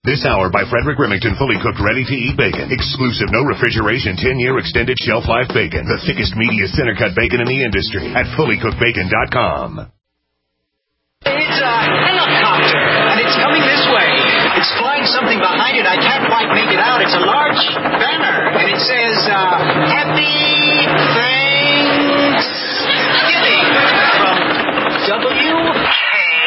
This hour by Frederick Remington, fully cooked, ready-to-eat bacon. Exclusive, no refrigeration, 10-year extended shelf life bacon. The thickest, meatiest center-cut bacon in the industry at fullycookedbacon.com. It's a helicopter, and it's coming this way. It's flying something behind it. I can't quite make it out. It's a large banner, and it says, Happy Thanksgiving from WKRP.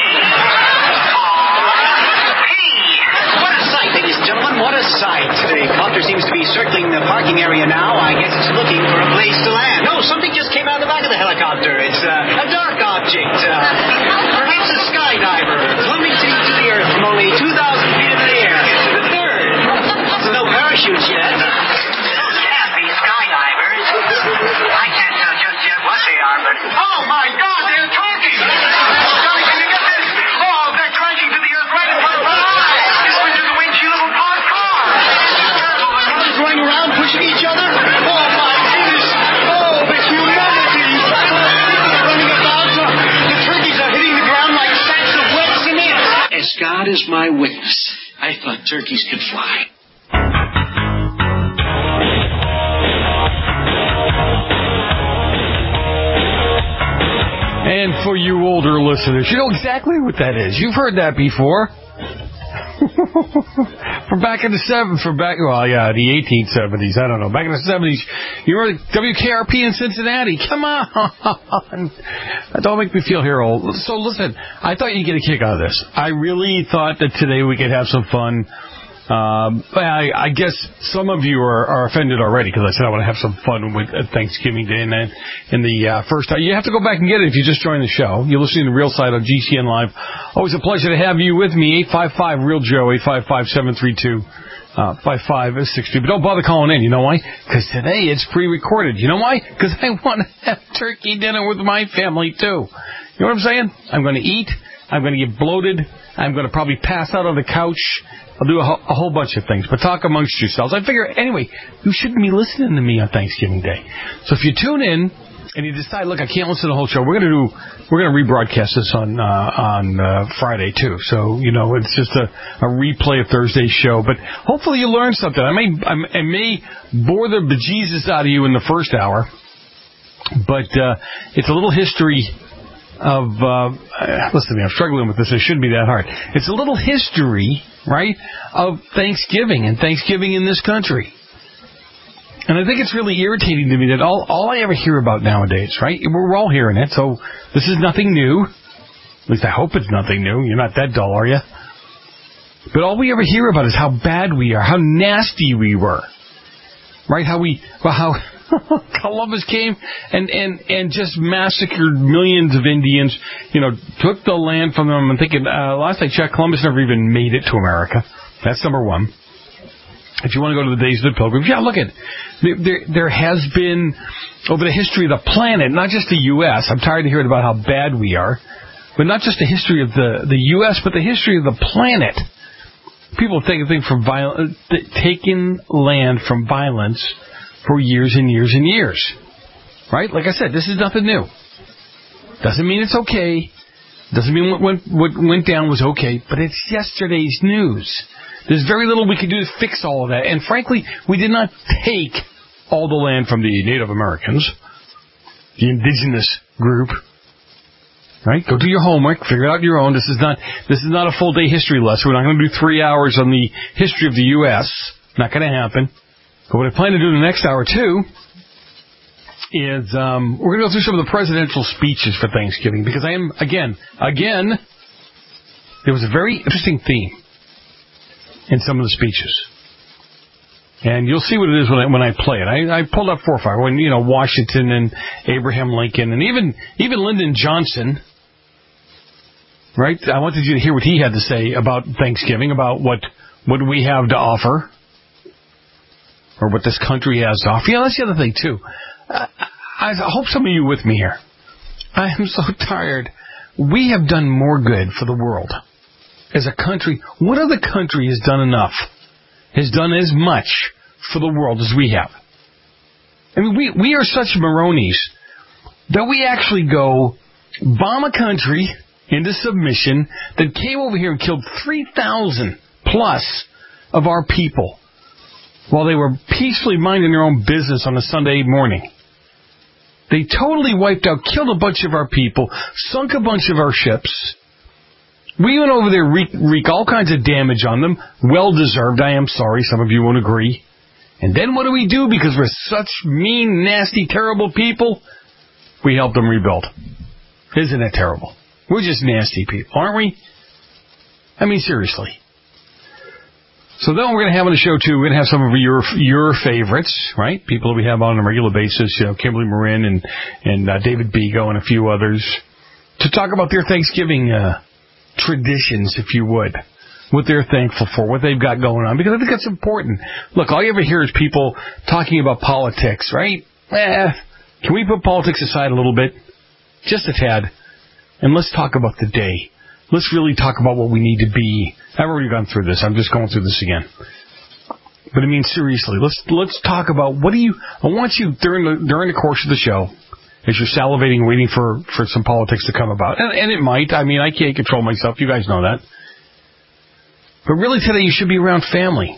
What a sight, ladies and gentlemen. What a sight. The copter seems to be circling the parking area now. I guess it's looking for a place to land. No, something just came out of the back of the helicopter. It's a dark object. Perhaps a skydiver plummeting to the earth from only 2,000 feet into the air. The third. No parachutes yet. Happy skydivers. I can't tell just yet what they are, but... Oh, my God, they're talking! Johnny, can you get this? Oh, they're crashing to the earth right in front of our eyes. This went to the windshield of a parked car. Cars going around pushing each other. Oh, my goodness. Oh, the humanity. Running about. The turkeys are hitting the ground like sacks of wet cement. As God is my witness, I thought turkeys could fly. And for you older listeners, you know exactly what that is. You've heard that before. the 1870s, I don't know. Back in the 70s, you remember WKRP in Cincinnati? Come on. Don't make me feel here old. So listen, I thought you'd get a kick out of this. I really thought that today we could have some fun. I guess some of you are offended already because I said I want to have some fun with Thanksgiving Day. And then in the first time, you have to go back and get it if you just joined the show. You're listening to Real Side on GCN Live. Always a pleasure to have you with me. 855-REAL-JOE, 855-732-5562. But don't bother calling in. You know why? Because today it's pre-recorded. You know why? Because I want to have turkey dinner with my family, too. You know what I'm saying? I'm going to eat. I'm going to get bloated. I'm going to probably pass out on the couch. I'll do a whole bunch of things, but talk amongst yourselves. I figure, anyway, you shouldn't be listening to me on Thanksgiving Day. So if you tune in and you decide, look, I can't listen to the whole show, we're going to rebroadcast this on Friday too. So it's just a replay of Thursday's show. But hopefully you learned something. I may bore the bejesus out of you in the first hour, but it's a little history of, listen to me, I'm struggling with this. It shouldn't be that hard. It's a little history, right, of Thanksgiving and Thanksgiving in this country. And I think it's really irritating to me that all I ever hear about nowadays, right, we're all hearing it, so this is nothing new. At least I hope it's nothing new. You're not that dull, are you? But all we ever hear about is how bad we are, how nasty we were, right, how Columbus came and just massacred millions of Indians, took the land from them. I'm thinking, last I checked, Columbus never even made it to America. That's number one. If you want to go to the days of the Pilgrims, look at there has been, over the history of the planet, not just the U.S., I'm tired of hearing about how bad we are, but not just the history of the U.S., but the history of the planet. People taking land from violence for years and years and years. Right? Like I said, this is nothing new. Doesn't mean it's okay. Doesn't mean what went down was okay. But it's yesterday's news. There's very little we can do to fix all of that. And frankly, we did not take all the land from the Native Americans, the indigenous group. Right? Go do your homework. Figure it out your own. This is not a full day history lesson. We're not going to do 3 hours on the history of the U.S. Not going to happen. But what I plan to do in the next hour, too, is we're going to go through some of the presidential speeches for Thanksgiving, because I am, again, there was a very interesting theme in some of the speeches. And you'll see what it is when I play it. I pulled up 4 or 5, when, Washington and Abraham Lincoln and even Lyndon Johnson, right? I wanted you to hear what he had to say about Thanksgiving, about what we have to offer, or what this country has to offer. That's the other thing, too. I hope some of you are with me here. I am so tired. We have done more good for the world as a country. What other country has done enough, has done as much for the world as we have? I mean, we are such Maronis that we actually go bomb a country into submission that came over here and killed 3,000 plus of our people while they were peacefully minding their own business on a Sunday morning. They totally wiped out, killed a bunch of our people, sunk a bunch of our ships. We went over there, wreak all kinds of damage on them. Well-deserved, I am sorry, some of you won't agree. And then what do we do? Because we're such mean, nasty, terrible people, we help them rebuild. Isn't it terrible? We're just nasty people, aren't we? I mean, seriously. So then we're going to have on the show, too, we're going to have some of your favorites, right? People that we have on a regular basis, Kimberly Marin and David Bego and a few others, to talk about their Thanksgiving traditions, if you would, what they're thankful for, what they've got going on, because I think that's important. Look, all you ever hear is people talking about politics, right? Can we put politics aside a little bit? Just a tad. And let's talk about the day. Let's really talk about what we need to be. I've already gone through this. I'm just going through this again. But I mean, seriously, let's talk about I want you during the course of the show, as you're salivating, waiting for some politics to come about. And it might. I mean, I can't control myself. You guys know that. But really today you should be around family.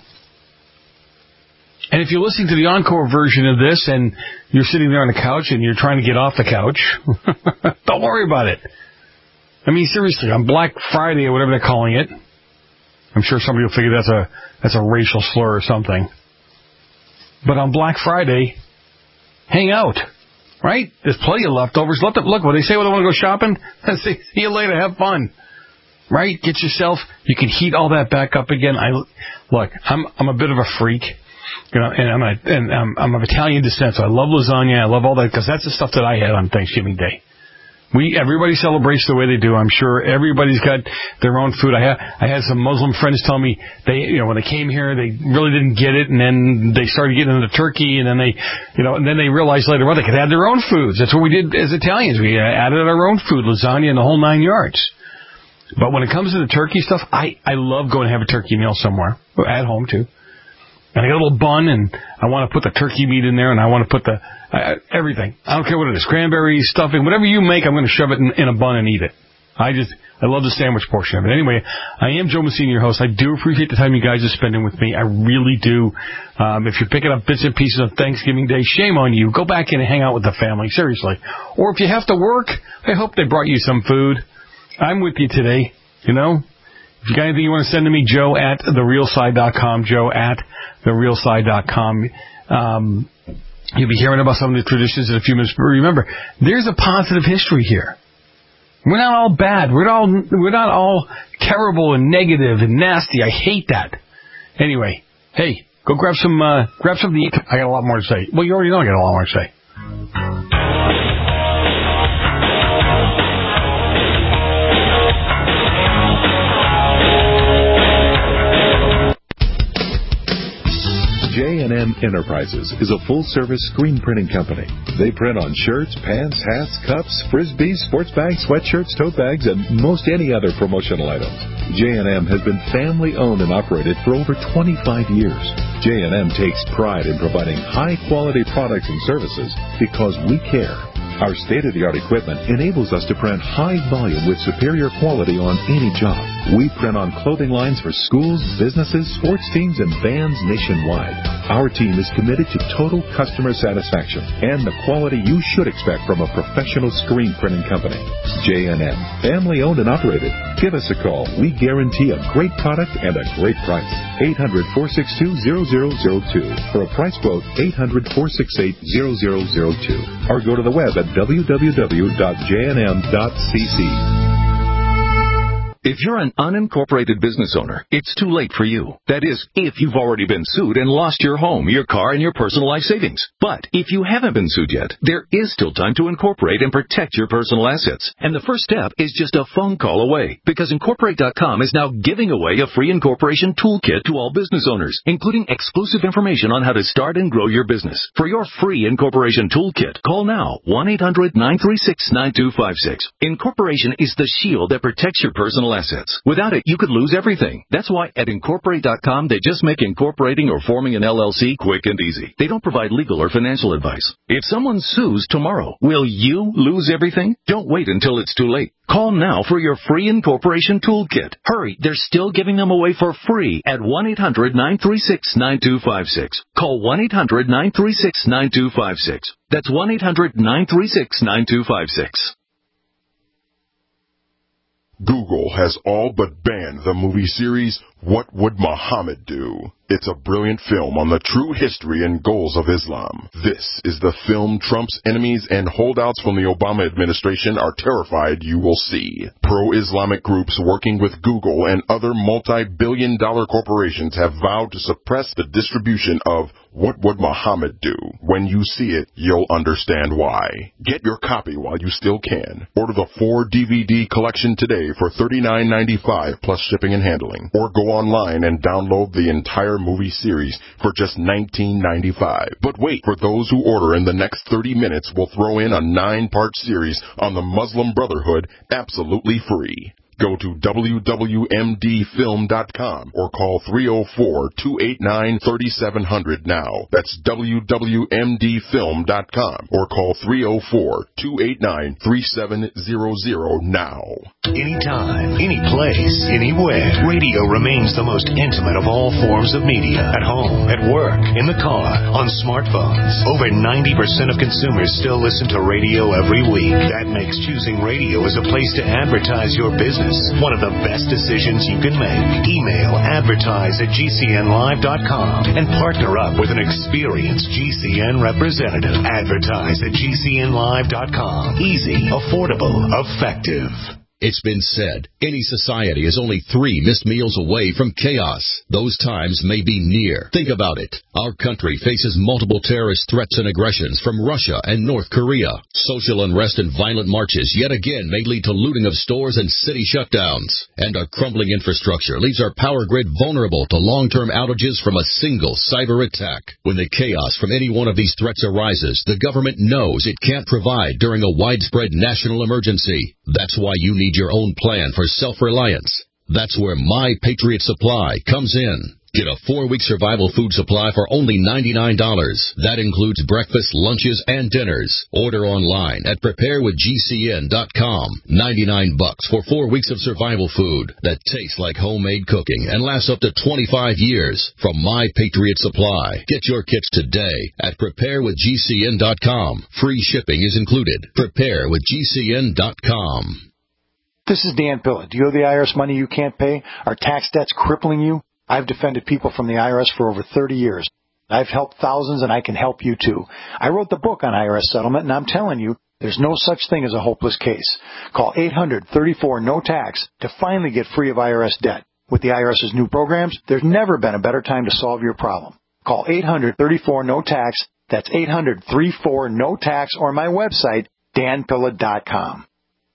And if you're listening to the encore version of this and you're sitting there on the couch and you're trying to get off the couch, don't worry about it. I mean, seriously, on Black Friday or whatever they're calling it, I'm sure somebody will figure that's a racial slur or something. But on Black Friday, hang out, right? There's plenty of leftovers. Look, when they say, well, I want to go shopping, they say, see you later, have fun. Right? Get yourself, you can heat all that back up again. I'm a bit of a freak. You know, and I'm of Italian descent, so I love lasagna. I love all that because that's the stuff that I had on Thanksgiving Day. Everybody celebrates the way they do. I'm sure everybody's got their own food. I had some Muslim friends tell me when they came here they really didn't get it, and then they started getting into turkey, and then they realized later on they could add their own foods. That's what we did as Italians. We added our own food, lasagna, and the whole 9 yards. But when it comes to the turkey stuff, I love going to have a turkey meal somewhere, at home too. And I got a little bun, and I want to put the turkey meat in there, and I want to put everything. I don't care what it is, cranberries, stuffing, whatever you make, I'm going to shove it in a bun and eat it. I love the sandwich portion of it. Anyway, I am Joe Messina, your host. I do appreciate the time you guys are spending with me. I really do. If you're picking up bits and pieces of Thanksgiving Day, shame on you. Go back in and hang out with the family, seriously. Or if you have to work, I hope they brought you some food. I'm with you today, you know. If you got anything you want to send to me, joe@therealside.com, joe@therealside.com. You'll be hearing about some of the traditions in a few minutes. But remember, there's a positive history here. We're not all bad. We're not all terrible and negative and nasty. I hate that. Anyway, hey, go grab something to eat. I got a lot more to say. Well, you already know I got a lot more to say. J&M Enterprises is a full-service screen printing company. They print on shirts, pants, hats, cups, frisbees, sports bags, sweatshirts, tote bags, and most any other promotional items. J&M has been family-owned and operated for over 25 years. J&M takes pride in providing high-quality products and services because we care. Our state-of-the-art equipment enables us to print high volume with superior quality on any job. We print on clothing lines for schools, businesses, sports teams, and bands nationwide. Our team is committed to total customer satisfaction and the quality you should expect from a professional screen printing company. J&M, family-owned and operated. Give us a call. We guarantee a great product and a great price. 800-462-0002. For a price quote, 800-468-0002. Or go to the web at www.jnm.cc. If you're an unincorporated business owner, it's too late for you. That is, if you've already been sued and lost your home, your car, and your personal life savings. But if you haven't been sued yet, there is still time to incorporate and protect your personal assets. And the first step is just a phone call away, because Incorporate.com is now giving away a free incorporation toolkit to all business owners, including exclusive information on how to start and grow your business. For your free incorporation toolkit, call now 1-800-936-9256. Incorporation is the shield that protects your personal financial assets. Without it, you could lose everything. That's why at Incorporate.com, they just make incorporating or forming an LLC quick and easy. They don't provide legal or financial advice. If someone sues tomorrow, will you lose everything? Don't wait until it's too late. Call now for your free incorporation toolkit. Hurry, they're still giving them away for free at 1-800-936-9256. Call 1-800-936-9256. That's 1-800-936-9256. Google has all but banned the movie series What Would Muhammad Do? It's a brilliant film on the true history and goals of Islam. This is the film Trump's enemies and holdouts from the Obama administration are terrified you will see. Pro-Islamic groups working with Google and other multi-billion-dollar corporations have vowed to suppress the distribution of What Would Muhammad Do? When you see it, you'll understand why. Get your copy while you still can. Order the 4-DVD collection today for $39.95 plus shipping and handling. Or go online and download the entire movie series for just $19.95. But wait, for those who order in the next 30 minutes, we'll throw in a 9-part series on the Muslim Brotherhood absolutely free. Go to wwmdfilm.com or call 304-289-3700 now. That's wwmdfilm.com or call 304-289-3700 now. Anytime, any place, anywhere. Radio remains the most intimate of all forms of media. At home, at work, in the car, on smartphones. Over 90% of consumers still listen to radio every week. That makes choosing radio as a place to advertise your business one of the best decisions you can make. Email advertise@gcnlive.com and partner up with an experienced GCN representative. Advertise@gcnlive.com. Easy, affordable, effective. It's been said, any society is only 3 missed meals away from chaos. Those times may be near. Think about it. Our country faces multiple terrorist threats and aggressions from Russia and North Korea. Social unrest and violent marches yet again may lead to looting of stores and city shutdowns. And our crumbling infrastructure leaves our power grid vulnerable to long-term outages from a single cyber attack. When the chaos from any one of these threats arises, the government knows it can't provide during a widespread national emergency. That's why you need your own plan for self-reliance. That's where My Patriot Supply comes in. Get a 4-week survival food supply for only $99. That includes breakfast, lunches, and dinners. Order online at preparewithgcn.com. $99 for 4 weeks of survival food that tastes like homemade cooking and lasts up to 25 years from My Patriot Supply. Get your kits today at preparewithgcn.com. Free shipping is included. Preparewithgcn.com. This is Dan Pilla. Do you owe the IRS money you can't pay? Are tax debts crippling you? I've defended people from the IRS for over 30 years. I've helped thousands, and I can help you too. I wrote the book on IRS settlement, and I'm telling you, there's no such thing as a hopeless case. Call 800-34-NO-TAX to finally get free of IRS debt. With the IRS's new programs, there's never been a better time to solve your problem. Call 800-34-NO-TAX. That's 800-34-NO-TAX, or my website, danpilla.com.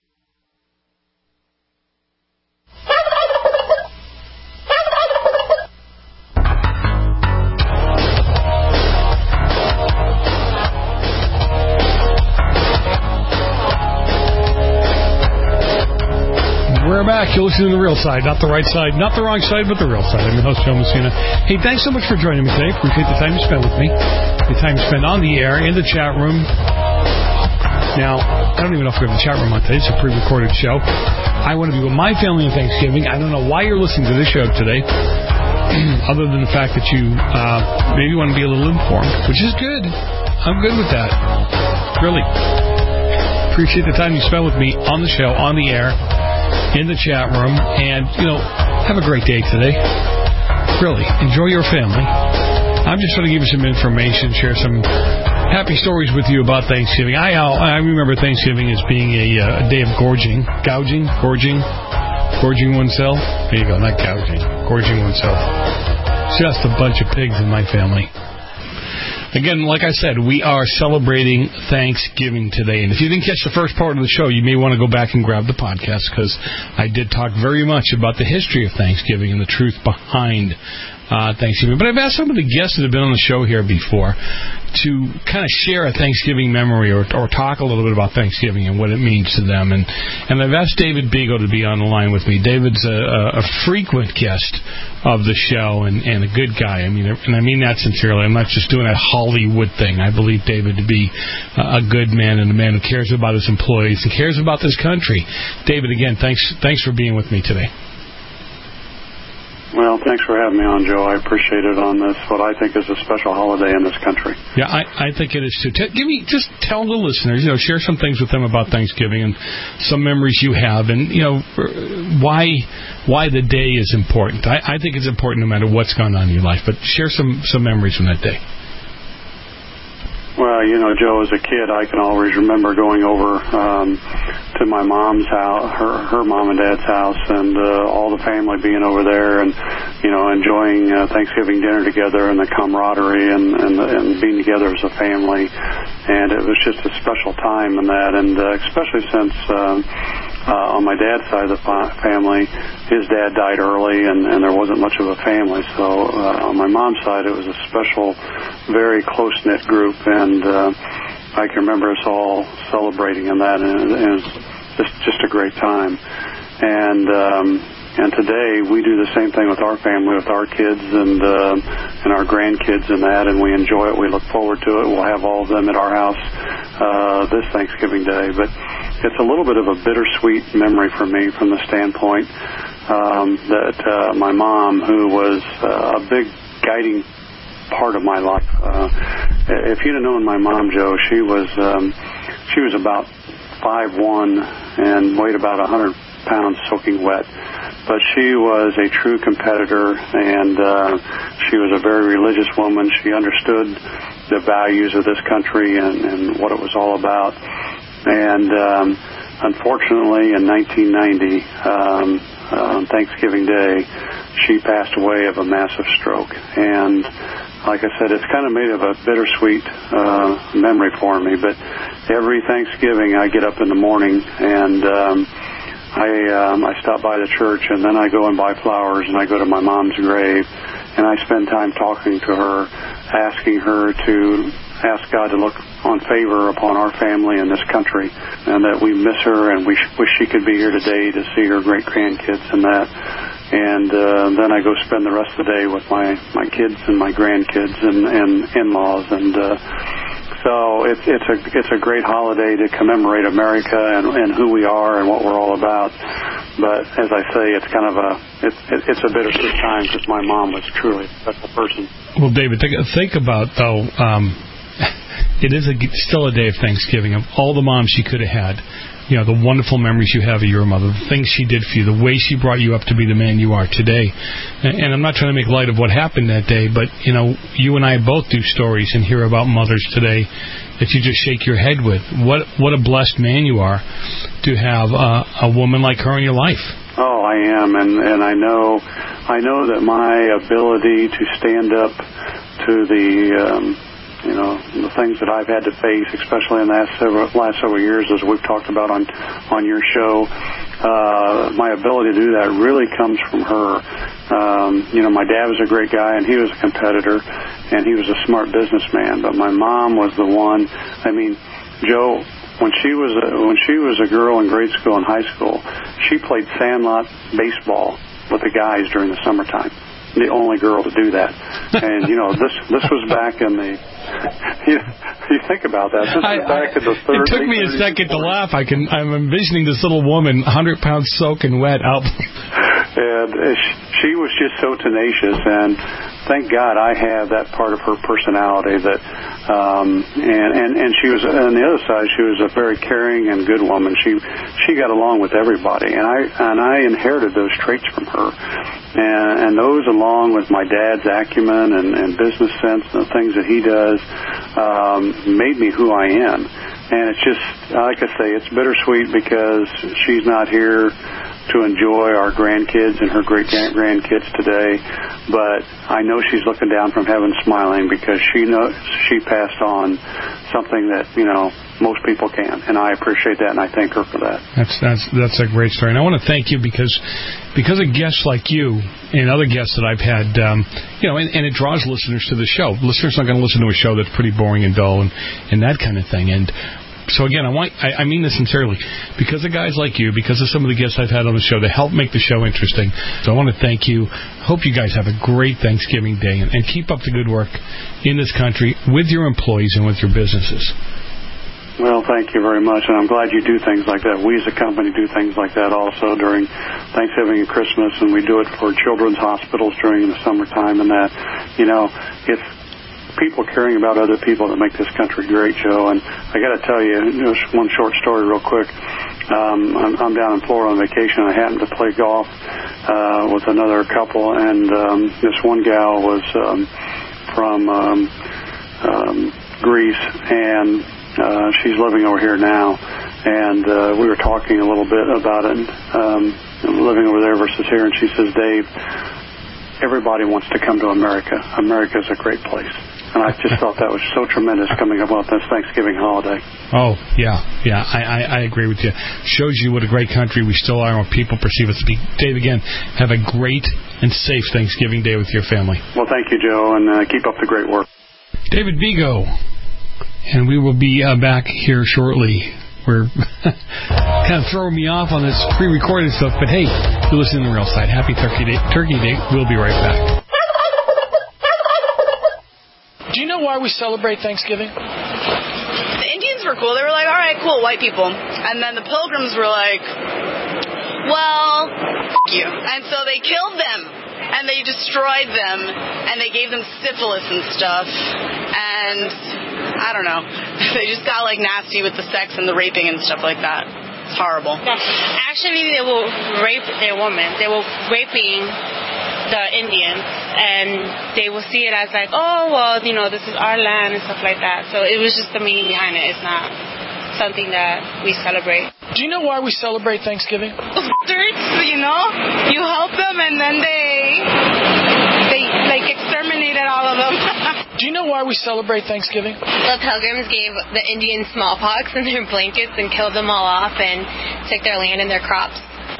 We're back. You're listening to The Real Side, not the right side, not the wrong side, but the real side. I'm your host, Joe Messina. Hey, thanks so much for joining me today. Appreciate the time you spent with me, the time you spent on the air, in the chat room. Now, I don't even know if we have a chat room on today. It's a pre-recorded show. I want to be with my family on Thanksgiving. I don't know why you're listening to this show today, other than the fact that you maybe want to be a little informed, which is good. I'm good with that. Really. Appreciate the time you spent with me on the show, on the air, in the chat room, and, have a great day today. Really, enjoy your family. I'm just going to give you some information, share some happy stories with you about Thanksgiving. I remember Thanksgiving as being a day of gorging oneself. There you go, not gouging, gorging oneself. Just a bunch of pigs in my family. Again, like I said, we are celebrating Thanksgiving today. And if you didn't catch the first part of the show, you may want to go back and grab the podcast, because I did talk very much about the history of Thanksgiving and the truth behind Thanksgiving. But I've asked some of the guests that have been on the show here before to kind of share a Thanksgiving memory or talk a little bit about Thanksgiving and what it means to them. And I've asked David Beagle to be on the line with me. David's a frequent guest of the show and a good guy. I mean that sincerely. I'm not just doing that Hollywood thing. I believe David to be a good man and a man who cares about his employees and cares about this country. David, again, thanks for being with me today. Well, thanks for having me on, Joe. I appreciate it on this, what I think is a special holiday in this country. Yeah, I think it is too. Just tell the listeners, share some things with them about Thanksgiving and some memories you have, and why the day is important. I think it's important no matter what's going on in your life, but share some memories from that day. Well, Joe, as a kid, I can always remember going over to my mom's house, her mom and dad's house, and all the family being over there and, enjoying Thanksgiving dinner together and the camaraderie and being together as a family. And it was just a special time in that, and especially since on my dad's side of the family, his dad died early, and there wasn't much of a family. So on my mom's side, it was a special, very close-knit group, and I can remember us all celebrating in that, and it was just a great time. And today we do the same thing with our family, with our kids and our grandkids and that, and we enjoy it. We look forward to it. We'll have all of them at our house this Thanksgiving Day. But it's a little bit of a bittersweet memory for me from the standpoint that my mom, who was a big guiding part of my life. If you'd have known my mom, Joe, she was about 5'1" and weighed about 100 pounds soaking wet. But she was a true competitor, and she was a very religious woman. She understood the values of this country and what it was all about. And unfortunately, in 1990, on Thanksgiving Day, she passed away of a massive stroke. And like I said, it's kind of made of a bittersweet memory for me. But every Thanksgiving, I get up in the morning and I stop by the church, and then I go and buy flowers, and I go to my mom's grave, and I spend time talking to her, asking her to ask God to look on favor upon our family and this country, and that we miss her, and we wish she could be here today to see her great-grandkids and that. And then I go spend the rest of the day with my kids and my grandkids and in-laws, and so it's a great holiday to commemorate America and who we are and what we're all about. But as I say, it's kind of it's a bittersweet time because my mom was truly a special person. Well, David, think about though. It is still a day of Thanksgiving. Of all the moms she could have had, the wonderful memories you have of your mother, the things she did for you, the way she brought you up to be the man you are today. And I'm not trying to make light of what happened that day, but, you and I both do stories and hear about mothers today that you just shake your head with. What a blessed man you are to have a woman like her in your life. Oh, I am, and I know that my ability to stand up to the things that I've had to face, especially in the last several years, as we've talked about on your show, my ability to do that really comes from her. My dad was a great guy, and he was a competitor, and he was a smart businessman. But my mom was the one. I mean, Joe, when she was a girl in grade school and high school, she played sandlot baseball with the guys during the summertime. The only girl to do that. And, this was back in the... You think about that. This was back in the 30s. It took me a second to laugh. I'm envisioning this little woman, 100 pounds soaking wet, out. And she was just so tenacious, and thank God I have that part of her personality that, and she was, on the other side, she was a very caring and good woman. She got along with everybody, and I inherited those traits from her. And those, along with my dad's acumen and business sense and the things that he does, made me who I am. And it's just, like I say, it's bittersweet because she's not here to enjoy our grandkids and her great-grandkids today. But I know she's looking down from heaven smiling because she knows she passed on something that, most people can, and I appreciate that, and I thank her for that. That's a great story, and I want to thank you because of guests like you and other guests that I've had, and it draws listeners to the show. Listeners aren't going to listen to a show that's pretty boring and dull and that kind of thing. And so again, I mean this sincerely, because of guys like you, because of some of the guests I've had on the show that help make the show interesting. So I want to thank you. Hope you guys have a great Thanksgiving Day and keep up the good work in this country with your employees and with your businesses. Well, thank you very much, and I'm glad you do things like that. We as a company do things like that also during Thanksgiving and Christmas, and we do it for children's hospitals during the summertime and that. It's people caring about other people that make this country great, Joe. And I got to tell you, just one short story real quick. I'm down in Florida on vacation. I happened to play golf with another couple, and this one gal was from Greece, and she's living over here now, and we were talking a little bit about it, living over there versus here, and she says, Dave, everybody wants to come to America. America's a great place. And I just thought that was so tremendous coming up on this Thanksgiving holiday. Oh, yeah, I agree with you. Shows you what a great country we still are and what people perceive us to be. Dave, again, have a great and safe Thanksgiving Day with your family. Well, thank you, Joe, and keep up the great work. David Bego. And we will be back here shortly. We're kind of throwing me off on this pre-recorded stuff, but hey, you're listening to the Real Side. Happy Turkey Day. We'll be right back. Do you know why we celebrate Thanksgiving? The Indians were cool. They were like, all right, cool, white people. And then the Pilgrims were like, well, f*** you. And so they killed them. And they destroyed them. And they gave them syphilis and stuff. And I don't know. They just got like nasty with the sex and the raping and stuff like that. It's horrible. Actually, they will rape their women. They were raping the Indians, and they will see it as like, oh, well, this is our land and stuff like that. So it was just the meaning behind it. It's not something that we celebrate. Do you know why we celebrate Thanksgiving? You help them, and then they like exterminated all of them. Do you know why we celebrate Thanksgiving? The Pilgrims gave the Indians smallpox in their blankets and killed them all off and took their land and their crops.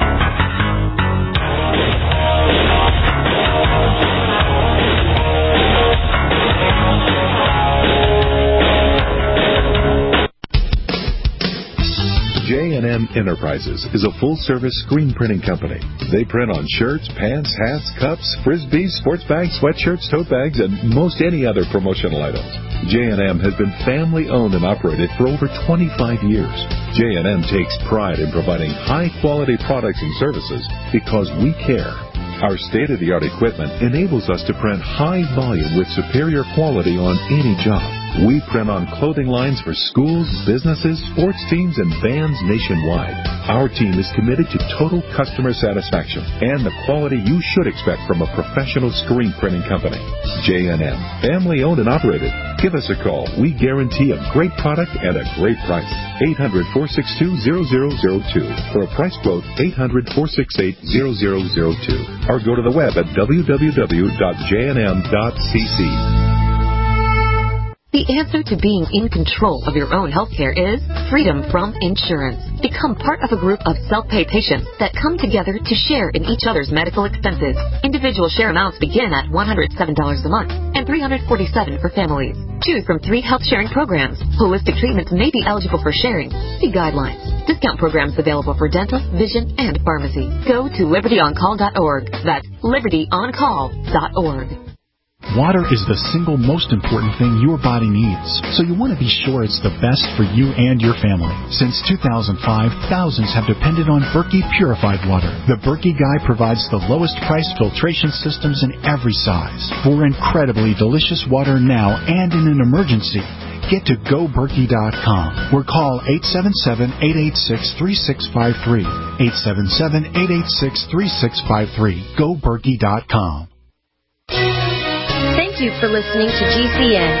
J&M Enterprises is a full-service screen printing company. They print on shirts, pants, hats, cups, frisbees, sports bags, sweatshirts, tote bags, and most any other promotional items. J&M has been family-owned and operated for over 25 years. J&M takes pride in providing high-quality products and services because we care. Our state-of-the-art equipment enables us to print high volume with superior quality on any job. We print on clothing lines for schools, businesses, sports teams, and bands nationwide. Our team is committed to total customer satisfaction and the quality you should expect from a professional screen printing company. J&M, family-owned and operated. Give us a call. We guarantee a great product at a great price. 800-462-0002. For a price quote, 800-468-0002. Or go to the web at www.jnm.cc. The answer to being in control of your own healthcare is freedom from insurance. Become part of a group of self-pay patients that come together to share in each other's medical expenses. Individual share amounts begin at $107 a month and $347 for families. Choose from 3 health sharing programs. Holistic treatments may be eligible for sharing. See guidelines. Discount programs available for dental, vision, and pharmacy. Go to libertyoncall.org. That's libertyoncall.org. Water is the single most important thing your body needs, so you want to be sure it's the best for you and your family. Since 2005, thousands have depended on Berkey purified water. The Berkey Guy provides the lowest price filtration systems in every size. For incredibly delicious water now and in an emergency, get to GoBerkey.com or call 877-886-3653. 877-886-3653. GoBerkey.com. Thank you for listening to GCN.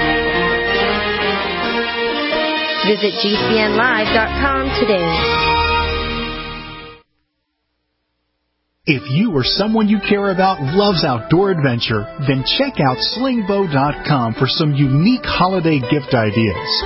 Visit GCNlive.com today. If you or someone you care about loves outdoor adventure, then check out slingbow.com for some unique holiday gift ideas.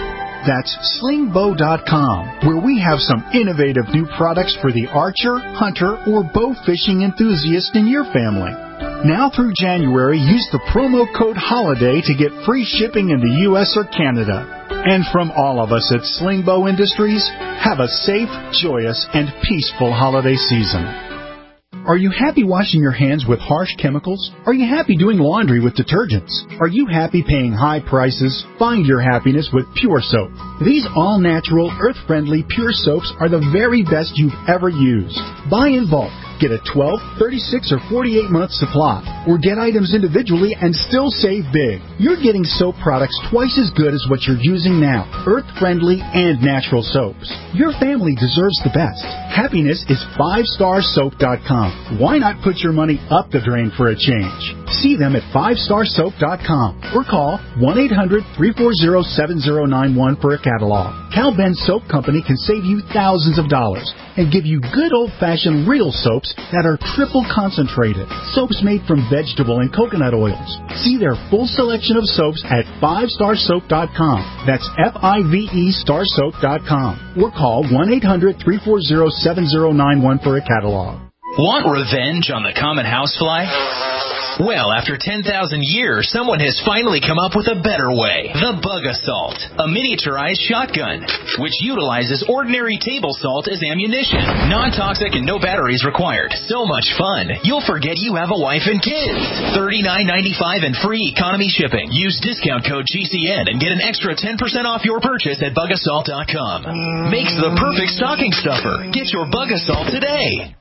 That's slingbow.com, where we have some innovative new products for the archer, hunter, or bow fishing enthusiast in your family. Now through January, use the promo code HOLIDAY to get free shipping in the U.S. or Canada. And from all of us at Slingbow Industries, have a safe, joyous, and peaceful holiday season. Are you happy washing your hands with harsh chemicals? Are you happy doing laundry with detergents? Are you happy paying high prices? Find your happiness with Pure Soap. These all-natural, earth-friendly Pure Soaps are the very best you've ever used. Buy in bulk. Get a 12, 36, or 48-month supply. Or get items individually and still save big. You're getting soap products twice as good as what you're using now. Earth-friendly and natural soaps. Your family deserves the best. Happiness is 5starsoap.com. Why not put your money up the drain for a change? See them at 5starsoap.com or call 1-800-340-7091 for a catalog. Cal Ben Soap Company can save you thousands of dollars and give you good old-fashioned real soaps that are triple concentrated. Soaps made from vegetable and coconut oils. See their full selection of soaps at 5starsoap.com. That's F-I-V-E starsoap.com. Or call 1-800-340-7091 for a catalog. Want revenge on the common housefly? Well, after 10,000 years, someone has finally come up with a better way. The Bug Assault, a miniaturized shotgun, which utilizes ordinary table salt as ammunition. Non-toxic and no batteries required. So much fun, you'll forget you have a wife and kids. $39.95 and free economy shipping. Use discount code GCN and get an extra 10% off your purchase at bugassault.com. Makes the perfect stocking stuffer. Get your Bug Assault today.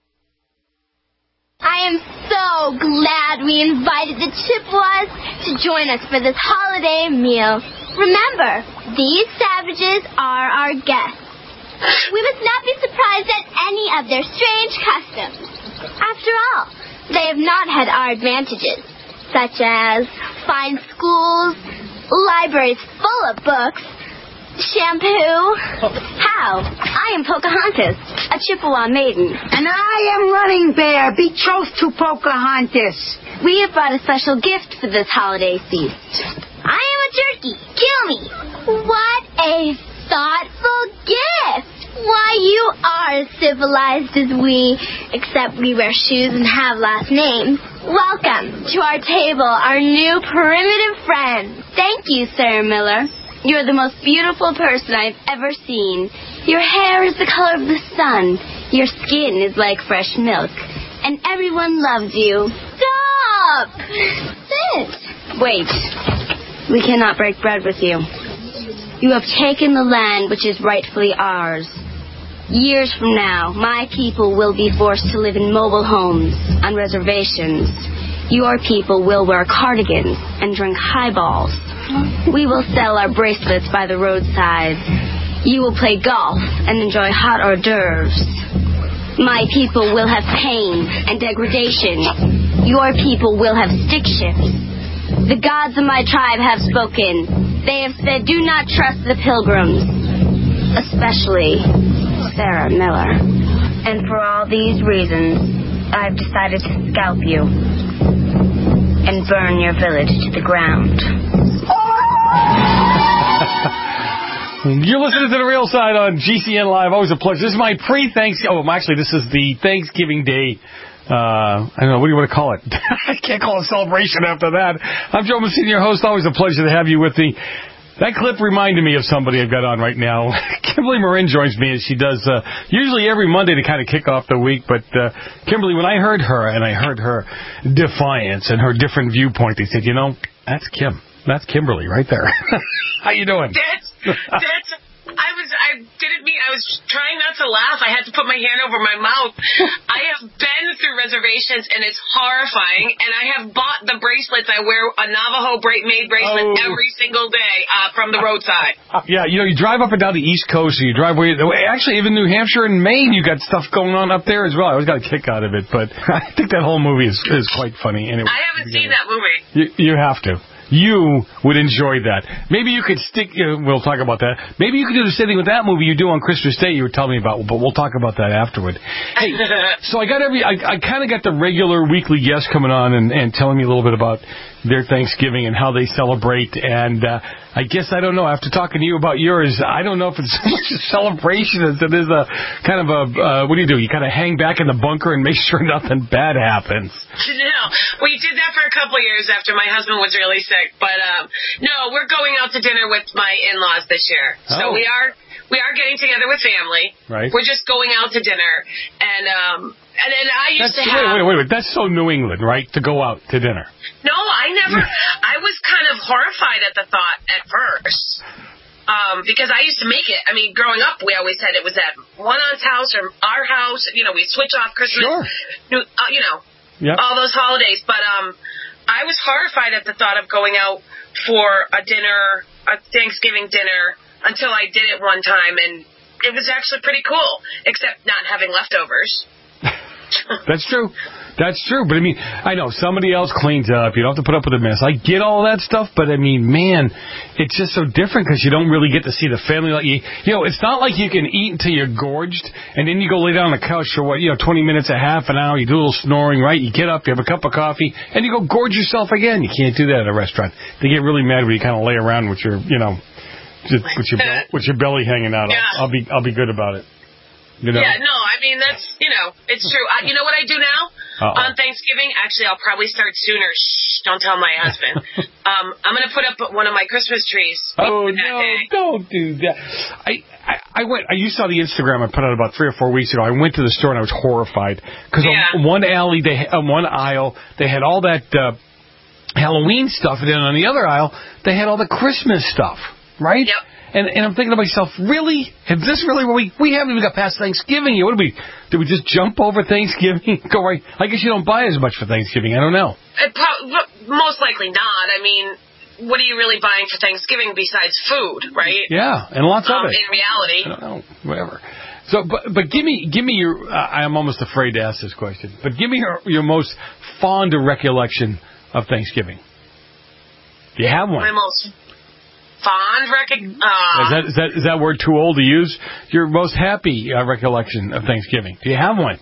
I am so glad we invited the Chippewas to join us for this holiday meal. Remember, these savages are our guests. We must not be surprised at any of their strange customs. After all, they have not had our advantages, such as fine schools, libraries full of books, shampoo. How? I am Pocahontas, a Chippewa maiden. And I am Running Bear, betrothed to Pocahontas. We have brought a special gift for this holiday feast. I am a turkey. Kill me. What a thoughtful gift. Why, you are as civilized as we, except we wear shoes and have last names. Welcome to our table, our new primitive friend. Thank you, Sarah Miller. You're the most beautiful person I've ever seen. Your hair is the color of the sun. Your skin is like fresh milk. And everyone loves you. Stop! Sit. Wait. We cannot break bread with you. You have taken the land which is rightfully ours. Years from now, my people will be forced to live in mobile homes, on reservations. Your people will wear cardigans and drink highballs. We will sell our bracelets by the roadside. You will play golf and enjoy hot hors d'oeuvres. My people will have pain and degradation. Your people will have stick shifts. The gods of my tribe have spoken. They have said, do not trust the pilgrims, especially Sarah Miller. And for all these reasons, I've decided to scalp you and burn your village to the ground. You're listening to The Real Side on GCN Live. Always a pleasure. This is my pre-Thanksgiving... Oh, actually, this is the Thanksgiving Day... I don't know, what do you want to call it? I can't call it a celebration after that. I'm Joe Messina, your host. Always a pleasure to have you with me. That clip reminded me of somebody I've got on right now. Kimberly Marin joins me, as she does usually every Monday to kind of kick off the week. But Kimberly, when I heard her, and I heard her defiance and her different viewpoint, they said, you know, that's Kim. That's Kimberly right there. How you doing? I was trying not to laugh. I had to put my hand over my mouth. I have been through reservations, and it's horrifying. And I have bought the bracelets. I wear a Navajo made bracelet every single day from the roadside. Yeah, you know, you drive up and down the East Coast, and you drive away. Actually, even New Hampshire and Maine, you got stuff going on up there as well. I always got a kick out of it, but I think that whole movie is quite funny. Anyway, I haven't seen that movie. You have to. you would enjoy that. Maybe you could stick, we'll talk about that. Maybe you could do the same thing with that movie you do on Christmas Day you were telling me about, but we'll talk about that afterward. Hey, so I kind of got the regular weekly guests coming on and telling me a little bit about their Thanksgiving and how they celebrate. And I guess, I don't know, after talking to you about yours, I don't know if it's so much a celebration as it is a kind of a, what do? You kind of hang back in the bunker and make sure nothing bad happens. No, we did that for a couple of years after my husband was really sick. But no, we're going out to dinner with my in-laws this year. So we are getting together with family. Right. We're just going out to dinner, and then I used to have. Wait. That's so New England, right? To go out to dinner. No, I was kind of horrified at the thought at first. Because I used to make it. I mean, growing up, we always said it was at one aunt's house or our house. We switch off Christmas. Sure. All those holidays. But I was horrified at the thought of going out for a Thanksgiving dinner until I did it one time, and it was actually pretty cool, except not having leftovers. That's true. That's true. But, I mean, I know somebody else cleans up. You don't have to put up with a mess. I get all that stuff, but, I mean, man, it's just so different because you don't really get to see the family. Like it's not like you can eat until you're gorged, and then you go lay down on the couch for, 20 minutes, a half an hour. You do a little snoring, right? You get up, you have a cup of coffee, and you go gorge yourself again. You can't do that at a restaurant. They get really mad when you kind of lay around with your, just with your belly hanging out. Yeah. I'll be good about it. Yeah, no, I mean, that's, it's true. You know what I do now? On Thanksgiving? Actually, I'll probably start sooner. Shh, don't tell my husband. I'm going to put up one of my Christmas trees. Oh, no, don't do that. You saw the Instagram I put out about 3 or 4 weeks ago. I went to the store and I was horrified. Because on one aisle, they had all that Halloween stuff, and then on the other aisle, they had all the Christmas stuff, right? Yep. And I'm thinking to myself, really? Is this really what we haven't even got past Thanksgiving yet? Did we just jump over Thanksgiving? Go right. I guess you don't buy as much for Thanksgiving. I don't know. Most likely not. I mean, what are you really buying for Thanksgiving besides food, right? Yeah, and lots of it. In reality. I don't know. Whatever. So, but give me your. I'm almost afraid to ask this question, but give me your most fond recollection of Thanksgiving. Do you have one? My most fond Is that word too old to use? Your most happy recollection of Thanksgiving. Do you have one?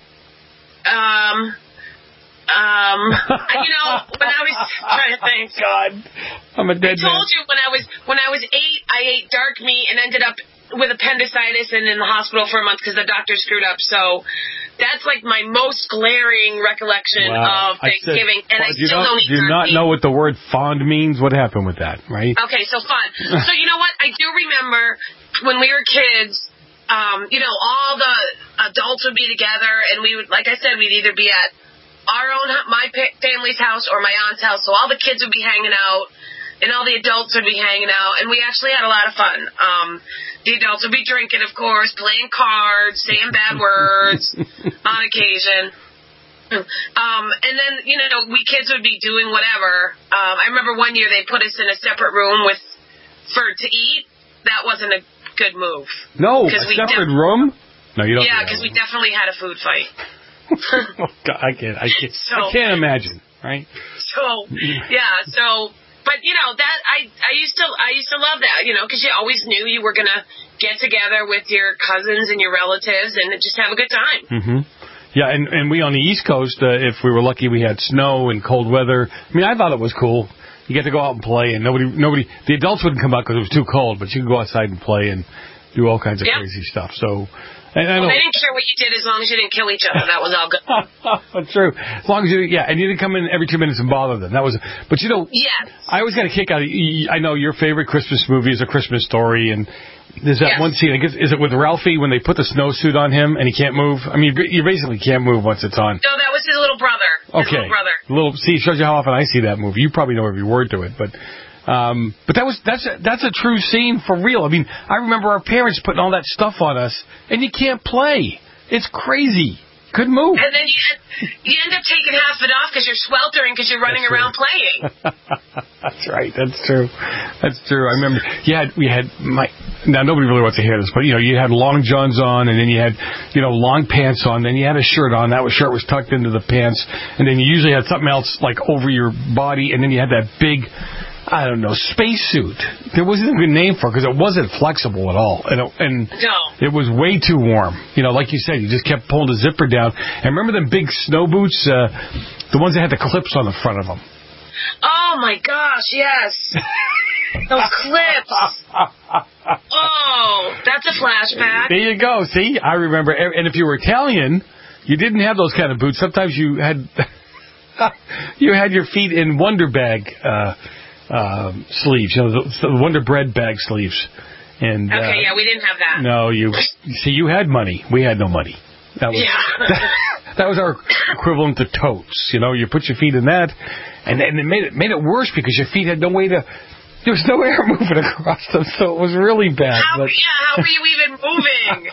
When I was trying to think. God, I'm a dead man. I told you when I was 8, I ate dark meat and ended up with appendicitis and in the hospital for a month because the doctor screwed up. So that's like my most glaring recollection of Thanksgiving, I still don't eat dark meat. Do not know what the word fond means? What happened with that, right? Okay, so fun. So you know what? I do remember when we were kids, all the adults would be together, and we would, like I said, we'd either be at my family's house or my aunt's house, so all the kids would be hanging out, and all the adults would be hanging out, and we actually had a lot of fun. The adults would be drinking, of course, playing cards, saying bad words on occasion. And then, we kids would be doing whatever. I remember one year they put us in a separate room to eat. That wasn't a good move. No, a separate room? No, you don't. Yeah, because we definitely had a food fight. Oh, God, I can't imagine, right? But that I used to love that, because you always knew you were gonna get together with your cousins and your relatives and just have a good time. Mm-hmm. Yeah, and we on the East Coast, if we were lucky, we had snow and cold weather. I mean, I thought it was cool. You get to go out and play, and nobody. The adults wouldn't come out because it was too cold, but you could go outside and play and do all kinds of crazy stuff. So. They didn't care what you did as long as you didn't kill each other. That was all good. That's true. As long as and you didn't come in every 2 minutes and bother them. That was, but yes. I always got a kick out of. I know your favorite Christmas movie is A Christmas Story, and there's that one scene. I guess is it with Ralphie when they put the snowsuit on him and he can't move? I mean, you basically can't move once it's on. No, that was his little brother. Okay. See, shows you how often I see that movie. You probably know every word to it, but that's a true scene for real. I mean, I remember our parents putting all that stuff on us, and you can't play. It's crazy. Couldn't move. And then you end up taking half of it off because you're sweltering because you're running around playing. That's right. That's true. I remember. We had now nobody really wants to hear this, but you had long johns on, and then you had long pants on, then you had a shirt on. That shirt was tucked into the pants, and then you usually had something else like over your body, and then you had that big, I don't know, spacesuit. There wasn't a good name for it because it wasn't flexible at all, and it was way too warm. Like you said, you just kept pulling the zipper down. And remember them big snow boots, the ones that had the clips on the front of them. Oh my gosh, yes. Those clips. Oh, that's a flashback. There you go. See, I remember. And if you were Italian, you didn't have those kind of boots. Sometimes you had your feet in Wonder Bag sleeves, the Wonder Bread bag sleeves. And okay, yeah, we didn't have that. No, you had money. We had no money. That was our equivalent to totes. You put your feet in that, and it made it worse because your feet had no way to. There was no air moving across them, so it was really bad. How were you even moving?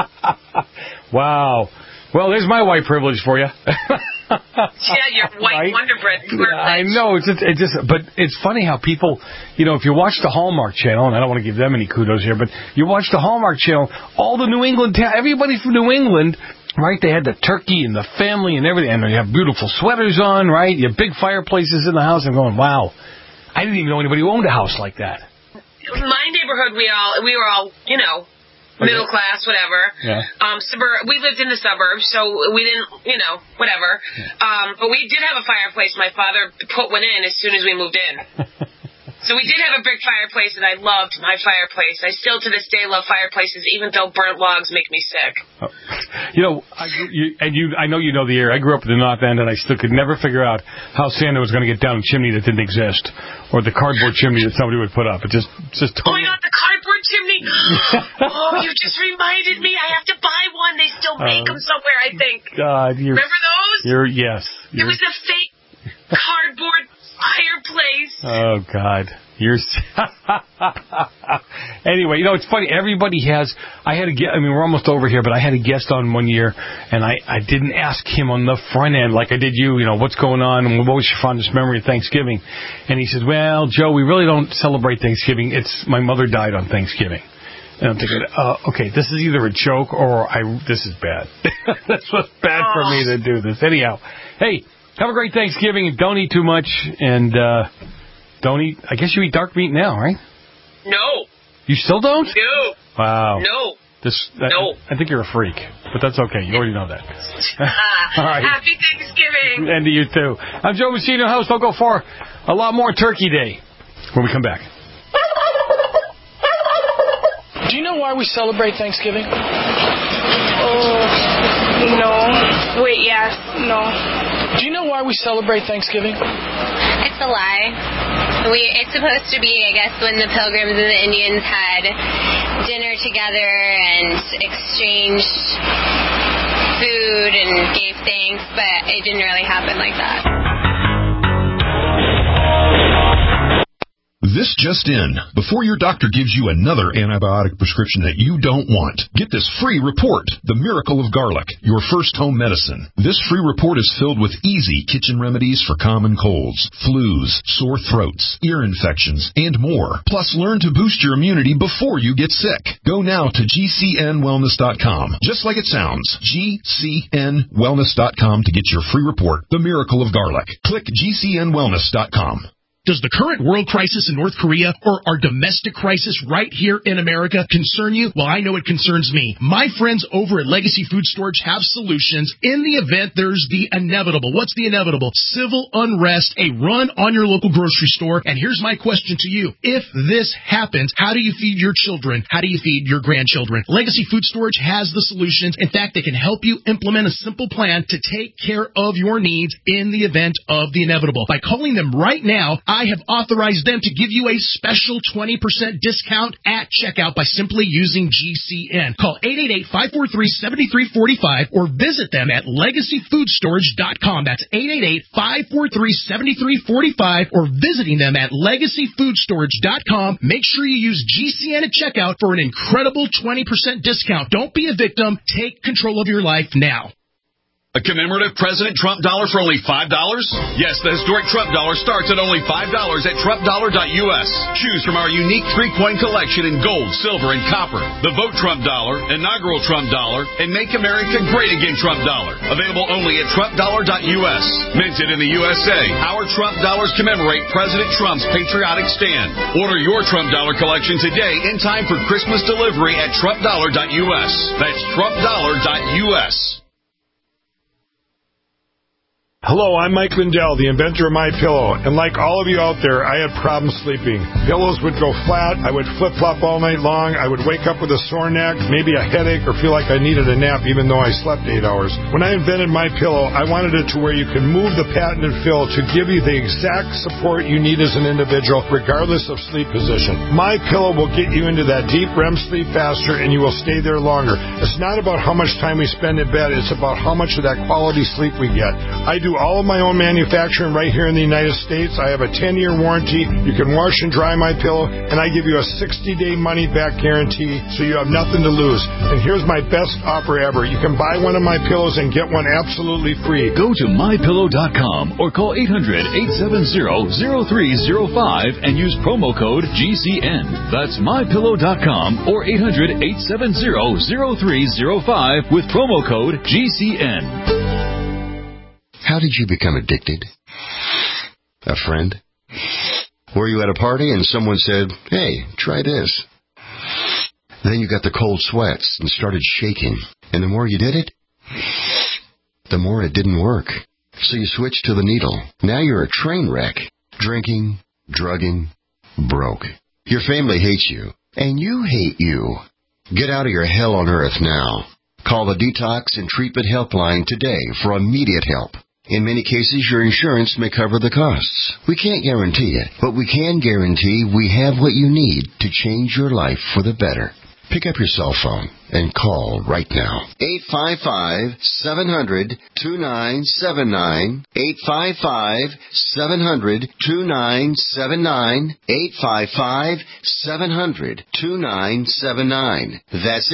Wow. Well, there's my white privilege for you. Yeah, your white Wonder Bread privilege. I know. It's just, but it's funny how people, if you watch the Hallmark Channel, and I don't want to give them any kudos here, but you watch the Hallmark Channel, all the New England, everybody from New England, right? They had the turkey and the family and everything, and they have beautiful sweaters on, right? You have big fireplaces in the house. I'm going, wow. I didn't even know anybody who owned a house like that. My neighborhood, we were all, middle class, whatever. Yeah. We lived in the suburbs, so we didn't, whatever. Yeah. But we did have a fireplace. My father put one in as soon as we moved in. So we did have a brick fireplace, and I loved my fireplace. I still, to this day, love fireplaces, even though burnt logs make me sick. Oh. I know you know the area. I grew up in the North End, and I still could never figure out how Santa was going to get down a chimney that didn't exist, or the cardboard chimney that somebody would put up. It just totally... Oh my God, the cardboard chimney! Oh, you just reminded me. I have to buy one. They still make them somewhere, I think. God, remember those? Yes. It was a fake cardboard fireplace. Oh, God. Anyway, it's funny. Everybody has... we're almost over here, but I had a guest on one year, and I didn't ask him on the front end like I did you, what's going on, and what was your fondest memory of Thanksgiving? And he says, well, Joe, we really don't celebrate Thanksgiving. My mother died on Thanksgiving. And I'm thinking, okay, this is either a joke or this is bad. This was bad for me to do this. Anyhow, hey, have a great Thanksgiving and don't eat too much. And don't eat, I guess you eat dark meat now, right? No. You still don't? No. Wow. No. No. I think you're a freak, but that's okay. You already know that. All right. Happy Thanksgiving. And to you, too. I'm Joe Messina, host. Don't go far. A lot more Turkey Day when we come back. Do you know why we celebrate Thanksgiving? No. Wait, yes. No. Do you know why we celebrate Thanksgiving? It's a lie. It's supposed to be, I guess, when the Pilgrims and the Indians had dinner together and exchanged food and gave thanks, but it didn't really happen like that. This just in. Before your doctor gives you another antibiotic prescription that you don't want, get this free report, The Miracle of Garlic, your first home medicine. This free report is filled with easy kitchen remedies for common colds, flus, sore throats, ear infections, and more. Plus, learn to boost your immunity before you get sick. Go now to GCNwellness.com. Just like it sounds, GCNwellness.com to get your free report, The Miracle of Garlic. Click GCNwellness.com. Does the current world crisis in North Korea or our domestic crisis right here in America concern you? Well, I know it concerns me. My friends over at Legacy Food Storage have solutions in the event there's the inevitable. What's the inevitable? Civil unrest, a run on your local grocery store. And here's my question to you. If this happens, how do you feed your children? How do you feed your grandchildren? Legacy Food Storage has the solutions. In fact, they can help you implement a simple plan to take care of your needs in the event of the inevitable. By calling them right now, I have authorized them to give you a special 20% discount at checkout by simply using GCN. Call 888-543-7345 or visit them at LegacyFoodStorage.com. That's 888-543-7345 or visiting them at LegacyFoodStorage.com. Make sure you use GCN at checkout for an incredible 20% discount. Don't be a victim. Take control of your life now. A commemorative President Trump dollar for only $5? Yes, the historic Trump dollar starts at only $5 at TrumpDollar.us. Choose from our unique 3-coin collection in gold, silver, and copper. The Vote Trump dollar, inaugural Trump dollar, and Make America Great Again Trump dollar. Available only at TrumpDollar.us. Minted in the USA, our Trump dollars commemorate President Trump's patriotic stand. Order your Trump dollar collection today in time for Christmas delivery at TrumpDollar.us. That's TrumpDollar.us. Hello, I'm Mike Lindell, the inventor of MyPillow, and like all of you out there, I had problems sleeping. Pillows would go flat, I would flip-flop all night long, I would wake up with a sore neck, maybe a headache, or feel like I needed a nap even though I slept 8 hours. When I invented MyPillow, I wanted it to where you can move the patented fill to give you the exact support you need as an individual, regardless of sleep position. MyPillow will get you into that deep REM sleep faster, and you will stay there longer. It's not about how much time we spend in bed, it's about how much of that quality sleep we get. I do all of my own manufacturing right here in the United States. I have a 10-year warranty. You can wash and dry my pillow, and I give you a 60-day money-back guarantee, so you have nothing to lose. And here's my best offer ever. You can buy one of my pillows and get one absolutely free. Go to MyPillow.com or call 800-870-0305 and use promo code GCN. That's MyPillow.com or 800-870-0305 with promo code GCN. How did you become addicted? A friend? Were you at a party and someone said, "Hey, try this"? Then you got the cold sweats and started shaking. And the more you did it, the more it didn't work. So you switched to the needle. Now you're a train wreck. Drinking, drugging, broke. Your family hates you. And you hate you. Get out of your hell on earth now. Call the Detox and Treatment Helpline today for immediate help. In many cases, your insurance may cover the costs. We can't guarantee it, but we can guarantee we have what you need to change your life for the better. Pick up your cell phone and call right now. 855-700-2979. 855-700-2979. 855-700-2979. That's